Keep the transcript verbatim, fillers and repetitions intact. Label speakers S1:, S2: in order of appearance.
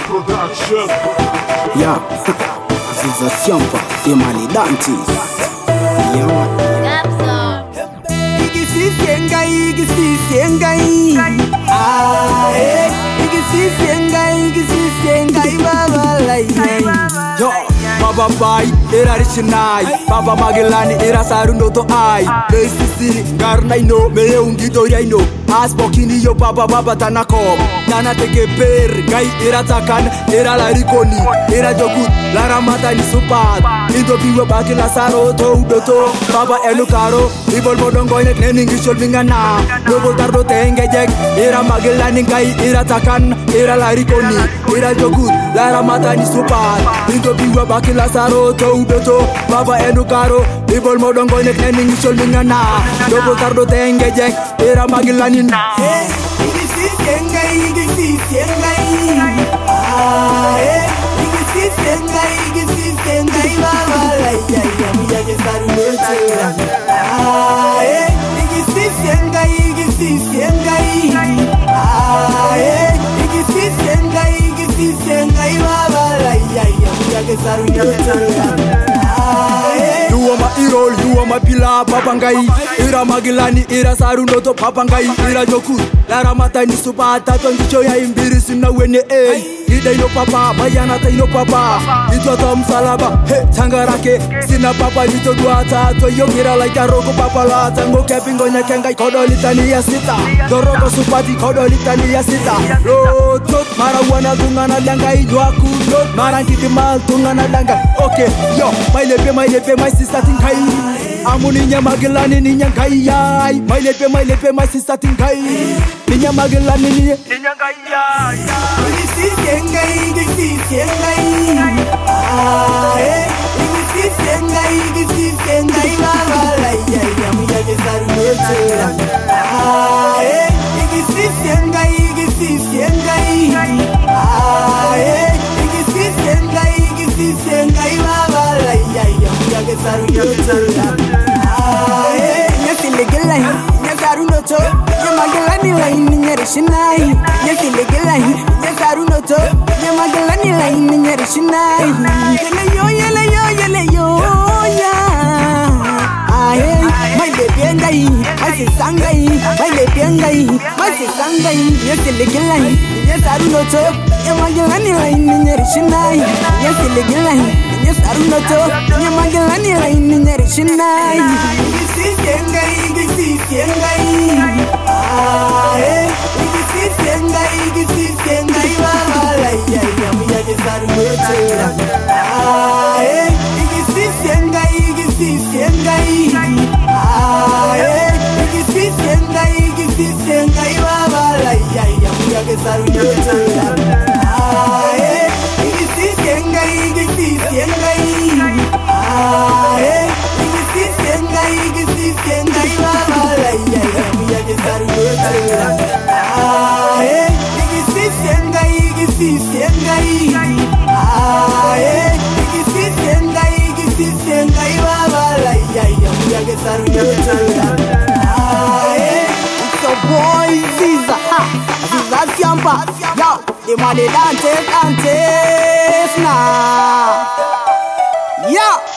S1: Production.
S2: Yeah, Aziza Siampa, Imani Dantes.
S3: Igisisengai, igisisengai. Ah, eh. Igisisengai, igisisengai, baba lai.
S2: Yo, Baba Bai, era Rishinai, Baba Magellani, era Sarunoto Ai, Besisi, Garnaino, Meungito Yaino, Aspokini, yo Baba Baba Tanako, Nana Teke Per, Gai, era Takan, era La Riconi, era Jogut, La Ramata ni Supat, Indo Biwa Baki Lazaro, Dodo, Baba Elucaro, Ibol Modongo, Nening, Sholmingana, Robo Tardo Tengejek, era Magellani, Gai, era Takan, era La Riconi, era Jogut, La Ramata ni Supat, Indo Biwa Baki Lazaro, Dodo, Baba Elucaro, Ibol Modongo, Nening, Sholmingana, Robo Tardo Tengejek, era Magellani.
S3: Eh, igisisengai, igisisengai. Ah, eh. Igisisengai, igisisengai, baba lai. Ya ya ya ya Sarunoto. Ah, eh. Igisisengai, igisisengai. Ah, eh. Igisisengai, igisisengai, baba lai. Ya ya ya Sarunoto. Ah, eh.
S2: You are my hero, you are my pillar, Papangai. Ira Magellani, Ira Sarunoto, Papangai, Ira Joku. La Ramata ni Supata, Tongicho ya imbiri sina wene eh. Ida ino papa, Bayana ta ino papa. Ito Tom Salaba, he Tangarake. Sina papa ito duata, to yogira like a rogo papa la. Tango kepingo nya kengai kodo litani ya sita. Dorogo supati kodo litani ya sita. Road, road, marawana tungana danga ijuaku. Road, marangiti mal tungana danga. Okay, yo, my lepe, my lepe, my sister tinkai. Amuninya Magellani ninya kaya. My lepe, my lepe, my sister tinkai. Ninya Magellani ninya kaya.
S3: Igisisengai, igisisengai. Ah, eh. Igisisengai, igisisengai, baba lai. Ya ya ya Sarunoto. Ah, eh. Igisisengai, igisisengai. Ah, eh. Igisisengai, igisisengai, baba lai. Ya ya ya Sarunoto. Ah, eh. Nyasilegelai, Sarunoto. Ya Magellani lai ninya Rishinai. Nyasilegelai, Sarunoto. Ya Magellani lai ninya Rishinai. Yele yo, yele yo, yele yo, ya. Ah, eh. My baby engai, my sisangai, my baby engai, my sisangai. Nyasilegelai, Sarunoto. Ya Magellani lai ninya Rishinai. Nyasilegelai, Sarunoto. Ya Magellani lai ninya Rishinai. Igisisengai, igisisengai. Ah, eh. Igisisengai, igisisengai, baba lai. Ya ya ya Sarunoto. Ah, eh. Igisisengai, igisisengai. Ah, eh. Igisisengai, igisisengai, baba lai. Ya ya ya Sarunoto. Ah, eh. Igisisengai, igisisengai. Ah, eh. Igisisengai, igisisengai, baba lai. Ya ya ya Sarunoto. Ah, eh. Igisisengai, igisisengai. Ah, eh. Igisisengai, igisisengai, baba lai. Ya ya ya Sarunoto. Ah, eh. It's your boy Ziza, ha. Ziza Siampa, yo. Imani Dantes, Dantes, nah. Yeah.